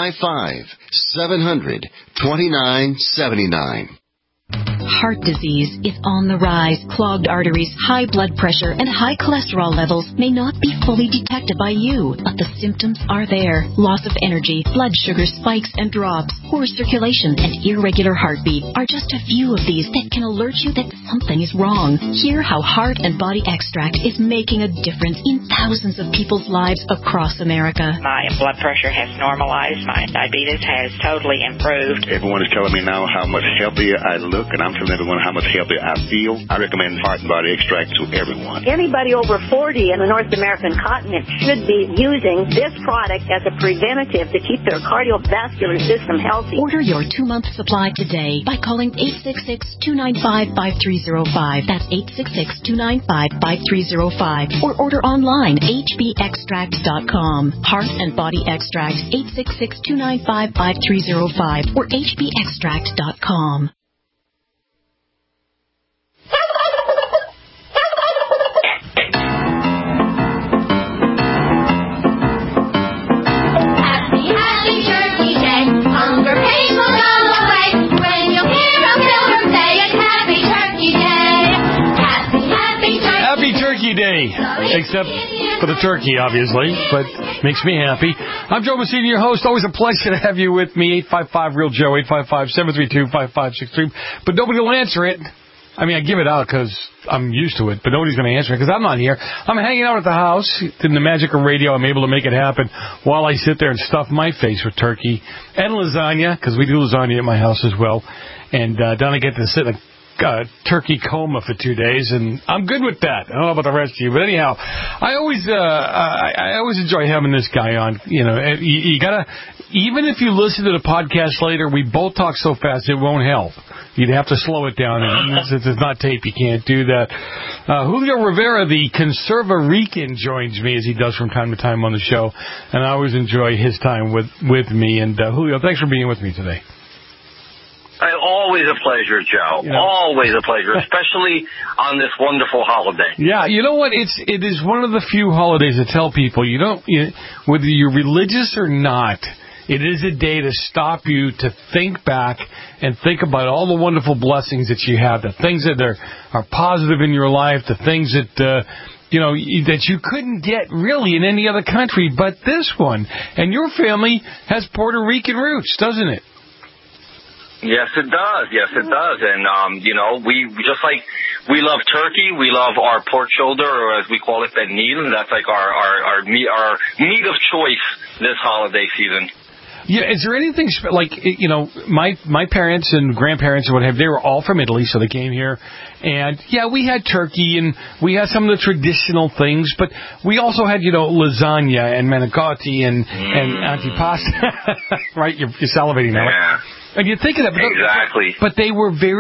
855-700-2979. Heart disease is on the rise. Clogged arteries, high blood pressure, and high cholesterol levels may not be fully detected by you, but the symptoms are there. Loss of energy, blood sugar spikes and drops, poor circulation, and irregular heartbeat are just a few of these that can alert you that something is wrong. Hear how Heart and Body Extract is making a difference in thousands of people's lives across America. My blood pressure has normalized. My diabetes has totally improved. Everyone is telling me now how much healthier I look, and I'm telling everyone how much healthier I feel. I recommend Heart and Body Extract to everyone. Anybody over 40 in the North American continent should be using this product as a preventative to keep their cardiovascular system healthy. Order your 2-month supply today by calling 866-295-5305. That's 866-295-5305. Or order online, hbextract.com. Heart and Body Extract, 866-295-5305 or hbextract.com. Day, except for the turkey, obviously, but makes me happy. I'm Joe Messina, your host. Always a pleasure to have you with me. 855-REAL-JOE, 855-732-5563. But nobody will answer it. I mean, I give it out because I'm used to it, but nobody's going to answer it because I'm not here. I'm hanging out at the house. In the magic of radio, I'm able to make it happen while I sit there and stuff my face with turkey and lasagna, because we do lasagna at my house as well. And then I get to sit in a turkey coma for 2 days, and I'm good with that. I don't know about the rest of you, but anyhow, I always enjoy having this guy on. You know, you gotta, even if you listen to the podcast later, we both talk so fast it won't help. You'd have to slow it down, and since it's not tape, you can't do that. Julio Rivera, the Conserva Rican, joins me as he does from time to time on the show, and I always enjoy his time with me. And Julio, thanks for being with me today. Always a pleasure, Joe. You know, always a pleasure, especially on this wonderful holiday. Yeah, you know what? It is one of the few holidays that tell people whether you're religious or not, It is a day to stop you to think back and think about all the wonderful blessings that you have, the things that are positive in your life, the things that that you couldn't get really in any other country but this one. And your family has Puerto Rican roots, doesn't it? Yes, it does. Yes, it does. And, we just like we love turkey. We love our pork shoulder, or as we call it, pernil. That's like our meat of choice this holiday season. Yeah, is there anything like my parents and grandparents and what have, they were all from Italy, so they came here, and yeah, we had turkey and we had some of the traditional things, but we also had lasagna and manicotti and antipasta. Right, you're salivating now. Yeah. And you think of that, exactly. But they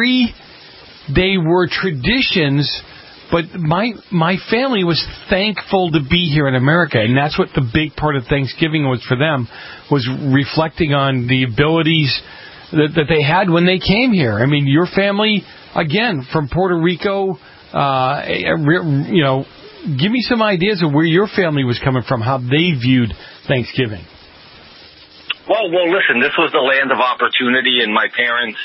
were traditions. But my family was thankful to be here in America, and that's what the big part of Thanksgiving was for them, was reflecting on the abilities that they had when they came here. I mean, your family, again, from Puerto Rico, give me some ideas of where your family was coming from, how they viewed Thanksgiving. Well, listen, this was the land of opportunity, and my parents,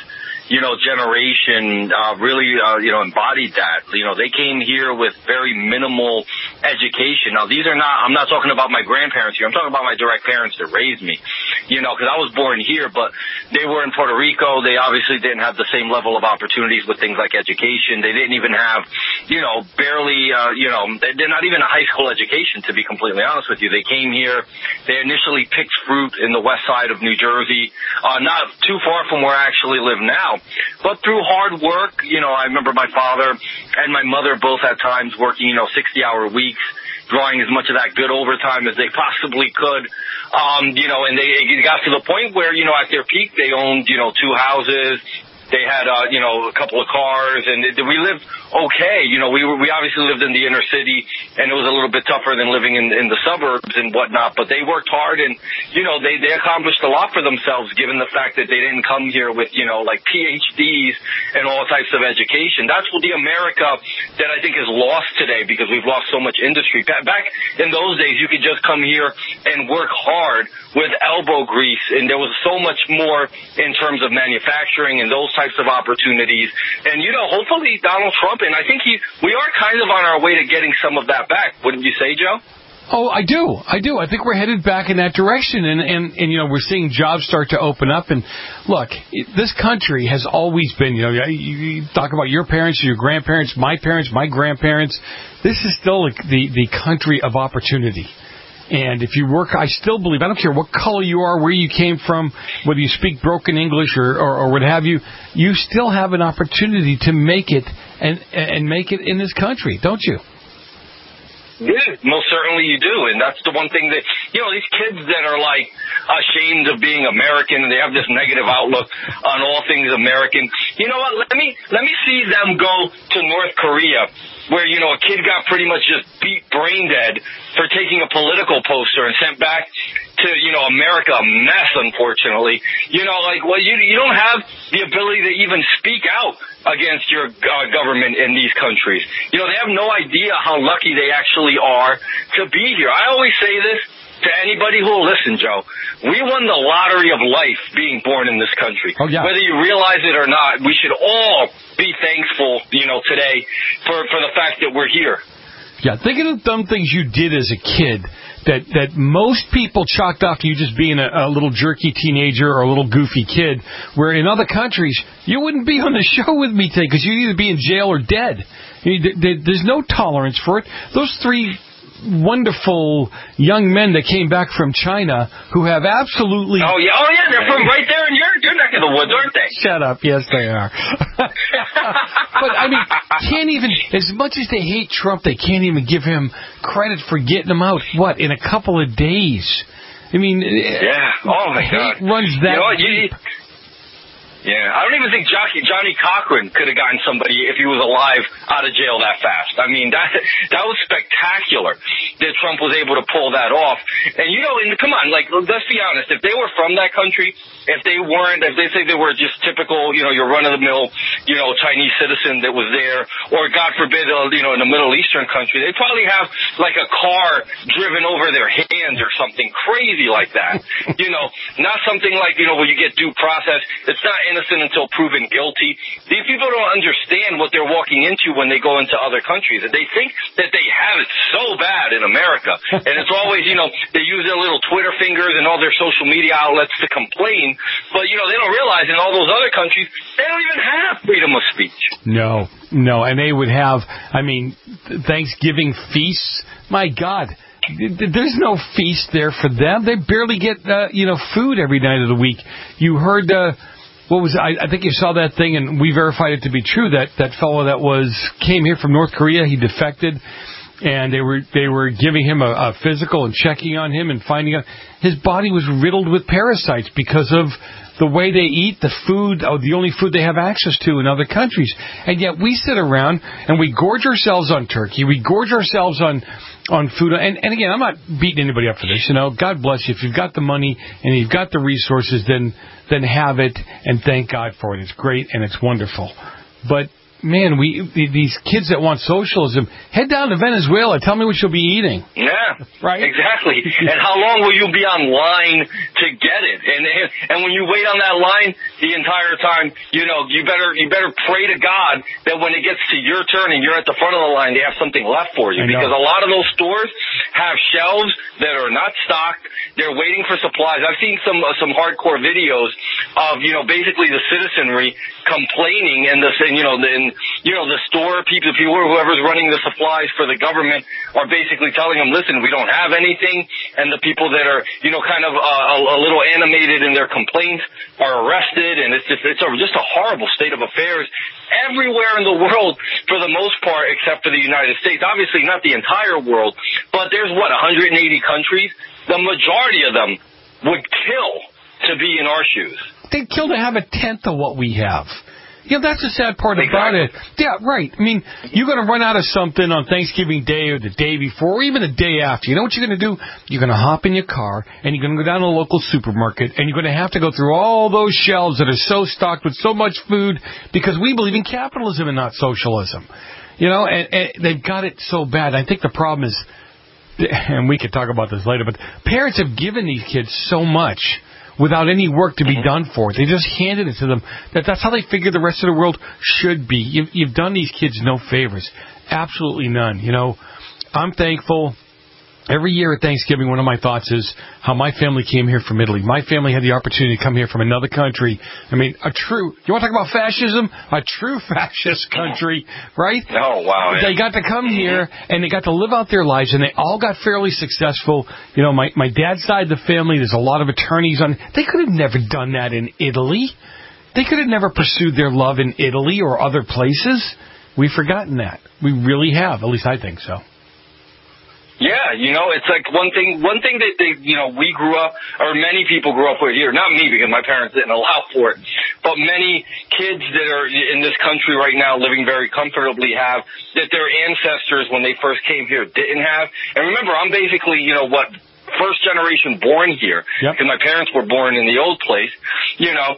generation really embodied that. They came here with very minimal education. Now, I'm not talking about my grandparents here. I'm talking about my direct parents that raised me, because I was born here, but they were in Puerto Rico. They obviously didn't have the same level of opportunities with things like education. They didn't even have, barely, they're not even a high school education, to be completely honest with you. They came here. They initially picked fruit in the west side of New Jersey, not too far from where I actually live now. But through hard work, I remember my father and my mother both at times working, 60-hour weeks, drawing as much of that good overtime as they possibly could. And they got to the point where, at their peak, they owned, 2 houses. They had, a couple of cars, and we lived okay. We obviously lived in the inner city, and it was a little bit tougher than living in the suburbs and whatnot. But they worked hard, and, they accomplished a lot for themselves, given the fact that they didn't come here with, like PhDs and all types of education. That's what the America that I think is lost today, because we've lost so much industry. Back in those days, you could just come here and work hard with elbow grease, and there was so much more in terms of manufacturing and those types of opportunities. And, hopefully Donald Trump, and I think we are kind of on our way to getting some of that back. Wouldn't you say, Joe? Oh, I do. I think we're headed back in that direction. And we're seeing jobs start to open up. And look, this country has always been, you talk about your parents, your grandparents, my grandparents. This is still the country of opportunity. And if you work, I still believe, I don't care what color you are, where you came from, whether you speak broken English or what have you, you still have an opportunity to make it and make it in this country, don't you? Yeah, most certainly you do. And that's the one thing that, these kids that are like ashamed of being American, and they have this negative outlook on all things American. You know what? Let me see them go to North Korea, where, a kid got pretty much just beat brain dead for taking a political poster and sent back to, America, a mess, unfortunately. You don't have the ability to even speak out against your government in these countries. They have no idea how lucky they actually are to be here. I always say this to anybody who will listen, Joe. We won the lottery of life being born in this country. Oh, yeah. Whether you realize it or not, we should all be thankful, today for the fact that we're here. Yeah, think of the dumb things you did as a kid that most people chalked off to you just being a little jerky teenager or a little goofy kid, where in other countries, you wouldn't be on the show with me today because you'd either be in jail or dead. There's no tolerance for it. Those 3 wonderful young men that came back from China who have absolutely... Oh, yeah, they're from right there in your neck of the woods, aren't they? Shut up. Yes, they are. But, I mean, can't even... As much as they hate Trump, they can't even give him credit for getting him out, in a couple of days. I mean... Yeah. Oh, my God. Hate runs that deep. Yeah, I don't even think Johnny Cochran could have gotten somebody, if he was alive, out of jail that fast. I mean, that was spectacular. that Trump was able to pull that off. And, you know, and come on, like, let's be honest. If they were from that country, if they say they were just typical, you know, your run-of-the-mill, you know, Chinese citizen that was there, or God forbid, you know, in a Middle Eastern country, they'd probably have, like, a car driven over their hands or something crazy like that. You know, not something like, you know, where you get due process. It's not innocent until proven guilty. These people don't understand what they're walking into when they go into other countries. And they think that they have it so bad in America. And it's always, you know, they use their little Twitter fingers and all their social media outlets to complain. But, you know, they don't realize in all those other countries, they don't even have freedom of speech. No. And they would have, I mean, Thanksgiving feasts. My God. There's no feast there for them. They barely get, food every night of the week. You heard, I think you saw that thing, and we verified it to be true, that fellow that came here from North Korea, he defected, and they were giving him a physical and checking on him and finding out his body was riddled with parasites because of the way they eat, the food, the only food they have access to in other countries. And yet we sit around and we gorge ourselves on turkey, we gorge ourselves on food. And again, I'm not beating anybody up for this. You know, God bless you. If you've got the money and you've got the resources, then have it and thank God for it. It's great and it's wonderful. But man, these kids that want socialism, head down to Venezuela. Tell me what you'll be eating. Yeah, right. Exactly. And how long will you be on line to get it? And when you wait on that line the entire time, you know, you better pray to God that when it gets to your turn and you're at the front of the line, they have something left for you. Because a lot of those stores have shelves that are not stocked. They're waiting for supplies. I've seen some hardcore videos of, you know, basically the citizenry complaining and the store people, whoever's running the supplies for the government are basically telling them, listen, we don't have anything. And the people that are, you know, kind of a little animated in their complaints are arrested. And it's just a horrible state of affairs everywhere in the world for the most part, except for the United States. Obviously not the entire world, but there's 180 countries. The majority of them would kill to be in our shoes. They'd kill to have a tenth of what we have. You know, that's the sad part about it. Yeah, right. I mean, you're going to run out of something on Thanksgiving Day or the day before or even the day after. You know what you're going to do? You're going to hop in your car and you're going to go down to the local supermarket and you're going to have to go through all those shelves that are so stocked with so much food because we believe in capitalism and not socialism. You know, and they've got it so bad. I think the problem is, and we could talk about this later, but parents have given these kids so much without any work to be done for it. They just handed it to them. That's how they figure the rest of the world should be. You've done these kids no favors. Absolutely none. You know, I'm thankful. Every year at Thanksgiving, one of my thoughts is how my family came here from Italy. My family had the opportunity to come here from another country. I mean, you want to talk about fascism? A true fascist country, right? Oh, wow. They got to come here, and they got to live out their lives, and they all got fairly successful. You know, my dad's side of the family, there's a lot of attorneys on. They could have never done that in Italy. They could have never pursued their love in Italy or other places. We've forgotten that. We really have. At least I think so. Yeah, you know, it's like one thing that we grew up, or many people grew up with here, not me because my parents didn't allow for it, but many kids that are in this country right now living very comfortably have, that their ancestors when they first came here didn't have. And remember, I'm basically, first generation born here, because my parents were born in the old place. You know,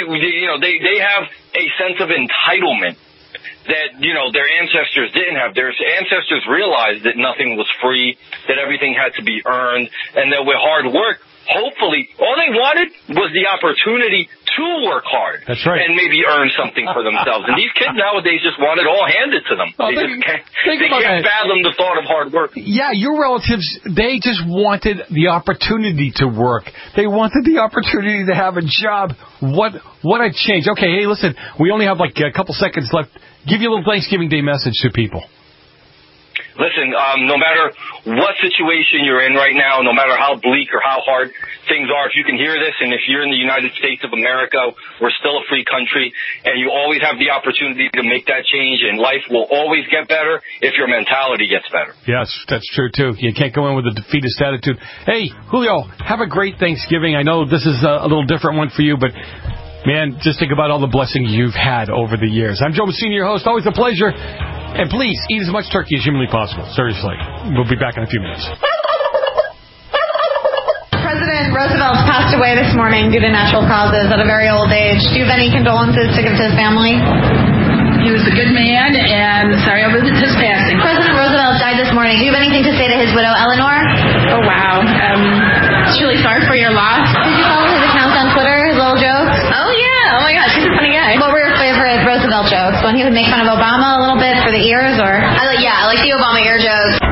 they have a sense of entitlement that, their ancestors didn't have. Their ancestors realized that nothing was free, that everything had to be earned, and that with hard work, hopefully, all they wanted was the opportunity to work hard. That's right. And maybe earn something for themselves. And these kids nowadays just want it all handed to them. Well, they can't fathom the thought of hard work. Yeah, your relatives, they just wanted the opportunity to work. They wanted the opportunity to have a job. What a change. Okay, hey, listen, we only have like a couple seconds left. Give you a little Thanksgiving Day message to people. Listen, no matter what situation you're in right now, no matter how bleak or how hard things are, if you can hear this, and if you're in the United States of America, we're still a free country, and you always have the opportunity to make that change, and life will always get better if your mentality gets better. Yes, that's true, too. You can't go in with a defeatist attitude. Hey, Julio, have a great Thanksgiving. I know this is a little different one for you, but man, just think about all the blessings you've had over the years. I'm Joe Messina, your host. Always a pleasure. And please, eat as much turkey as humanly possible. Seriously. We'll be back in a few minutes. President Roosevelt passed away this morning due to natural causes at a very old age. Do you have any condolences to give to his family? He was a good man, and sorry over his passing. President Roosevelt died this morning. Do you have anything to say to his widow, Eleanor? Oh, wow. Just really sorry for your loss. Did you follow his accounts on Twitter, his little jokes? Oh, yeah. Oh, my gosh. He's a funny guy. What were your favorite Roosevelt jokes? When he would make fun of Obama a little bit for the ears, or? I like the Obama ear jokes.